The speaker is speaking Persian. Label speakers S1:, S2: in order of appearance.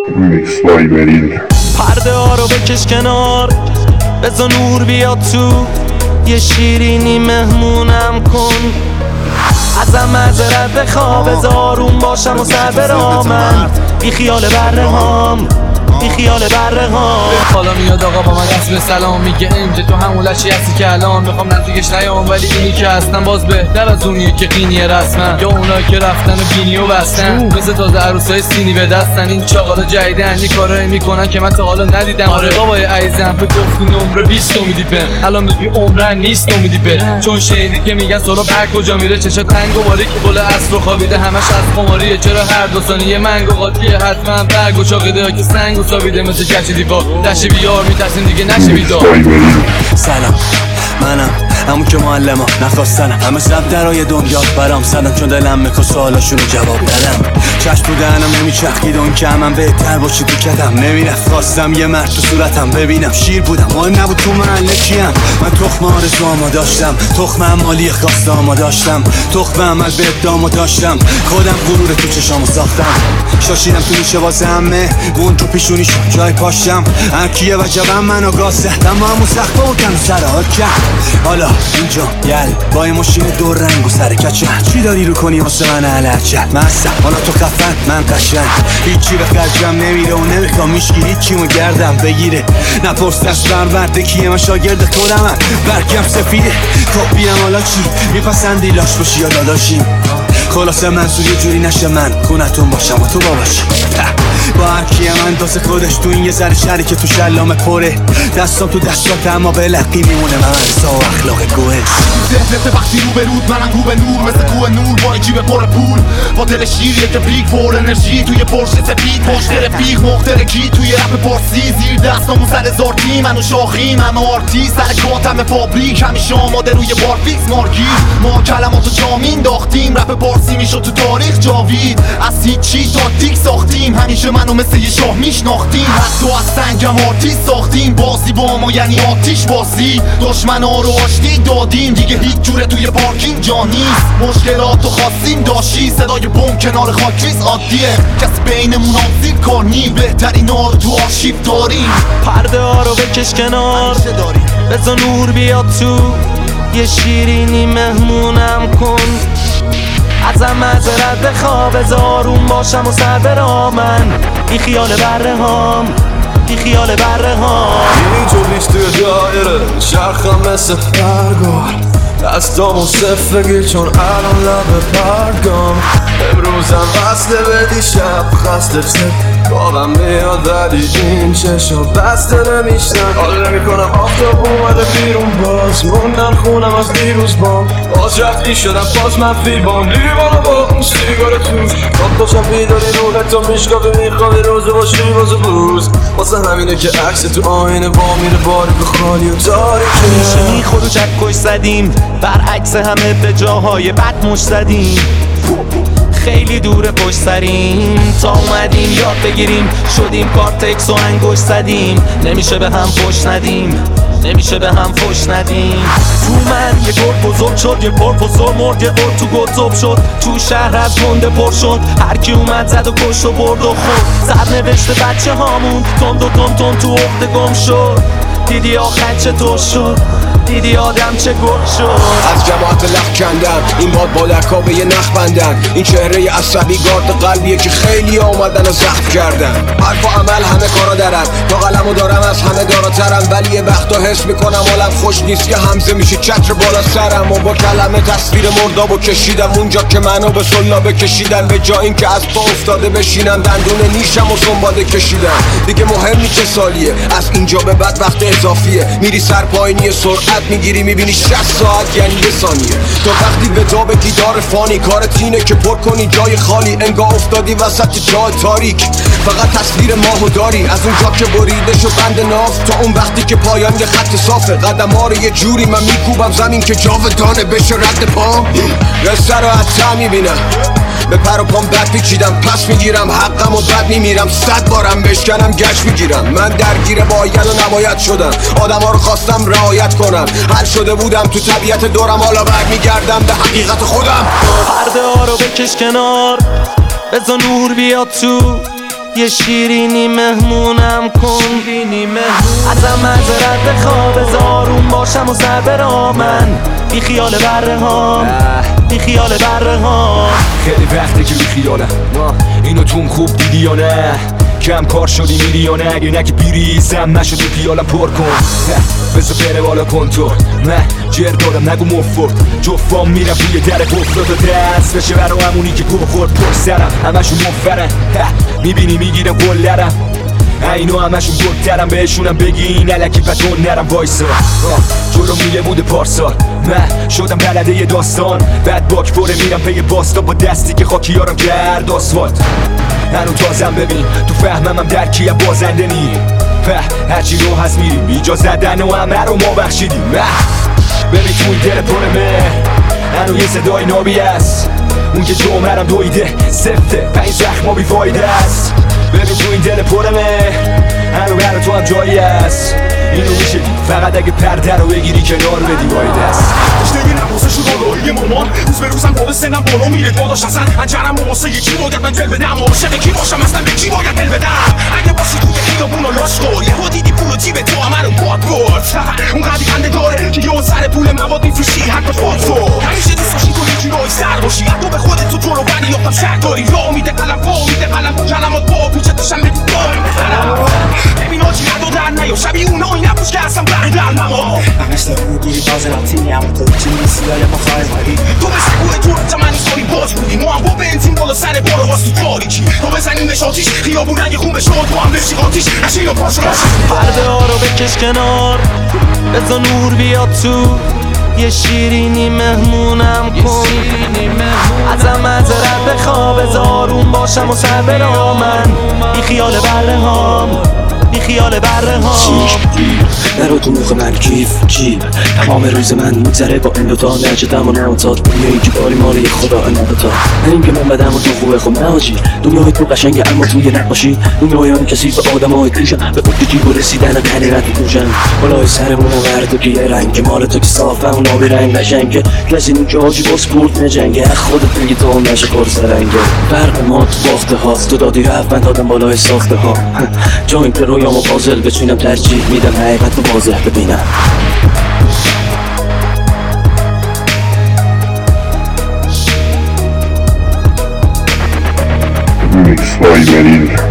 S1: میکس بای برید.
S2: پرده ها رو بکش کنار، بذار نور بیاد تو، یه شیرینی مهمونم کن. ازم معذرت بخوا، بذار آروم باشم و سر برامم، بی خیال بره هام، بی خیال بره هام.
S3: حالا میاد آقا با من اسم سلام میگه امجه تو همون لشی هستی که الان میخوام نزدیکش نیام، ولی اینی که هستم باز بهتر از اونیه که قینیه رسمن، یا اونا که رفتن و بینی و بستن مثل تازه عروسای سینی به دستن. این چاقالا جدیدن یه کارایی میکنن که من تا حالا ندیدم. آره بابای عزیزم به گفتی نمره 20 میدی بهم، الان میگی عمرن نیست میدی به، چون شیدی که میگن سراب هر کجا میره چشا تنگ و باری که بوله اصل خوابیده همش از خماریه. چرا هر دو ثانیه منگو قاطیه حتما برگ و چاقیده که سنگ و سابیده مثل کشی دیوار دشت بیار میترسیم دیگه نشه بیدار.
S4: سلام منم همون که معلمم نخواستنم، همه شب درای دنیا برام سلام، چون دلم میخوا سوالاشونو جواب دادم. چشم تو دهنم نمیچرخید اون که من بهتر باشی تو کدم نمیرفت، خواستم یه مرد تو صورتم ببینم، شیر بودم مهم نبود تو محله کیم. من تخم آرزوامو داشتم، تخم مالی خواستامو داشتم، تخم عمل به ادامو داشتم، خودم غرور تو چشامو ساختم. شاشیدم تو میشه واسه همه مون تو پیشونی جای پاشم، هرکیه وجبم منو گاز زدم و همون سخت بودم سرات کرد. حالا اینجا یل با این ماشین دو رنگ و سر کچه، چی داری رو کنی واسه من علچه مستم، حالا تو خفن من قشنگ، هیچی به خرجم نمیره و نمیخوام میشکی هیچیمو گردم بگیره. نپرس دست برورده کیه، من شاگرد خودمم برگم سفیده. خب بیام حالا چی میپسندی لاش باشی یا داداشیم، خلاصه منصور یه جوری نشه من خونتون باشم و تو باباشی. با هرکیه من داسه خودش تو این یه ذره شری که تو شلامه پره، دستم تو دستات اما به لقی میمونه من عرصا و اخلاق گوهش.
S5: ذهنت وقتی رو به رود منم رو به نور، مثل کوه نور با این جیب پر پول، با دل شیر که پیک پر انرژی توی پرش سپید، پشت رفیق مخترکی توی رپ پارسی، زیر دستامون سر زارتی منو شاخیم همه آرتی، سر کاتم فابریک همیشه آماده روی بار فیکس مارکی. ما کلماتو جامین داختیم، رپ پارسی میشد تو تاریخ جاوید، از هیچی تاکتیک ساختیم، همیشه منو مثل یه شاه میشناختیم، حتی از سنگم آرتیست ساختیم، بازی با ما یعنی آتیش بازی، دشمنا رو آشتی دادیم دیگه هیچ جوره توی پارکینگ جا نیست، مشکلاتو خواستیم داشتی، صدای بم کنار خاکریز عادیه، کسی بینمون آمزید کار نیم، بهترین ها رو تو آرشیو داریم.
S2: پرده ها رو بکش کنار، بذار نور بیاد تو، یه شیرینی مهمونم کن. ازم معذرت بخوا، بذار آروم باشم و سر برامن، بی خیال بره هام، بی خیال بره هام.
S6: اینجا بیش توی دایره شرخم مثل پرگار، دستامو صفر بگیر چون الان لب برگام، امروزم وصله به دیشب خسته خوابم میاد ولی این چشا بسته نمیشتن، حال نمیکنم آفتاب اومده بیرون، باز موندم خونم از دیروز بام، باز رفتی شدم باز منفی بام، لیوانو با اون سیگار توش، خواب داشتم بیداری روحتو میشکافی میخوابی روزو باشی روزو بروز، واسه همینه که عکس تو آینه با میره باریک و خالی و تاریکه،
S2: میشه میخور و چکش زدیم، برعکس همه به جاهای بد مش زدیم، خیلی دور پشت سریم تا اومدیم یاد بگیریم، شدیم کارتکس و انگوش زدیم، نمیشه به هم فش ندیم، نمیشه به هم فش ندیم. تو من یه گرد بزرگ شد، یه پرپوزور مرد، یه قرد تو گذب شد، تو شهر از گنده پر شد، هرکی اومد زد و کش و برد و خود، سر نوشته بچه هامون تند و تند تو عقده گم شد، دیدی آخر چطور شد، دیدی آدم چه گل شد.
S6: از جماعت لخ کندن این باد با لکا به یه نخ بندن، این چهره عصبی گارد قلبیه که خیلی آمدن و زخم کردن، حرف و عمل همه کارا درن، تا قلمو دارم از همه داراترم، ولی یه وقتا حس میکنم حالم خوش نیست که همزه میشه چتر بالا سرم، و با کلمه تصویر مردابو کشیدم اونجا که منو به سلابه کشیدن، به جا این که از پا افتاده بشینم دندون نیشم و سنباده کشیدم، دیگه مهم نیست چه سالیه، از اینجا به بعد وقت اضافیه، میری سرپاینی سرعت میگیری میبینی 60 ساعت یعنی یه ثانیه، تو وقتی به تا بگی دار فانی، کارت اینه که پر کنی جای خالی، انگار افتادی وسط جای تاریک، فقط تصویر ماهو داری، از اونجا که بریده شو بند ناف، تا اون وقتی که پایان یه خط صافه، قدم ها رو یه جوری من میکوبم زمین که جاودانه بشه رد پام، رسته رو حتی میبینم، به پر و پام بد پیچیدم، پس میگیرم حقم و بد میمیرم، 100 بارم بشکنم گشت میگیرم، من درگیر باید و نباید شدم، آدم ها رو خواستم رعایت کنم، حل شده بودم تو طبیعت دورم، حالا برمیگردم به حقیقت خودم.
S2: پرده ها رو بکش کنار، بذار نور بیاد تو، یه شیرینی مهمونم کن ازم معذرت بخواه بذارون باشم و سر برا من بی خیال بره ها بی خیال بره ها
S1: خیلی وقته که بی خیالم اینو توم خوب دیدی یا نه کم کار شدی میری یا نه اگه نگی بیریزم نشد تو پیالم پر کن بذار بره بالا کن تو من جر دادم نگو مفرد جفام میرم توی در گفتاد و دست بشه برا همونی که گو خورد پر سرم همشون مفرن میبینی میگیرم گلرم اینو همشون گلترم بهشونم بگین علکی پتون نرم وایسا جلو میله بوده پارسال من شدم بلده یه داستان بعد باک پره میرم پی باستا با دستی که خاکیارم کرد آسفالت هنو تازم ببین تو فهمم هم درکی هم بازنده نی هرچی رو هست میریم ایجا زدن و همه رو ما بخشیدیم ببین تو این دل پر مهر هنو یه صدای نابی است اون که جمعرم دویده سفته پنج زخما بی فایده است ببین تو این دل پر مهر هنو برا تو هم جایی است اینو میشه دید فقط اگه پرده رو بگیری کنار بدی باید است
S5: دیگه نباسه شد آلایی مامان روز به روزم بابه سنم بالا میره داداش اصلا انجرم و واسه یکی باید من دل بدم عاشق کی باشم اصلا به کی باید دل بدم اگه باشی توی خیابون و لاش کن یهو دیدی پول و جیب تو همه رو باد برد اون قدی خنده داره که یه سر پول مواد میفروشی حق خود تو همیشه دوست داشتی تو یکی روی سر باشی حتی به خودت تو جلو بری یافتم شک داری راه میده قلم پا میده قلم کلمات با پیچه داشتم بگی ببین آجی ندادن نیا شبیه اون آی نبوش که اصلا بردن ماما
S4: مثل اون گیری بازراتی هم قوچی سیای بخوای ماری
S5: تو مثل گوه تو رو زمانی سالی باز بودی ما هم با بنزین بالا سر بارو واسه تو تاریکی تو بزنیمش آتیش خیابون رنگ خون بشد تو هم بشی آتیش نشین و پاشو
S2: پرده ها رو بکش کنار بذار نور بیاد تو یه شیرینی مهمونم کن ازم معذرت بخواه بذارون باشم و سر برا من بی خیال بره هام بی خیال بره هام
S7: نرو تو مخ من کیف تمام روز من میگذره با این دوتا نجدم و نمتاد دنیایی که باری مال یه خدا نداتا نه این که من بدم و تو خوبه خب نهاجی دنیای تو قشنگه اما توی نقاشی دنیای کسی به آدم های توشن به خود جیب و رسیدن حقیقت توشن بالای سرمونم ورد که یه رنگ مال تو که صافه و نابی رنگ نشنگه کسی نون که حاجی با سپورت نجنگه خودت بگی تو نشه خورس رنگه فرق ما تو باخته هاست تو دادی رفت من دادم بالای ساخته ها جاین که رویامو پازل بتونم ترجیح میدم حقیقت رو واضح ببینم
S8: Mix by Meril.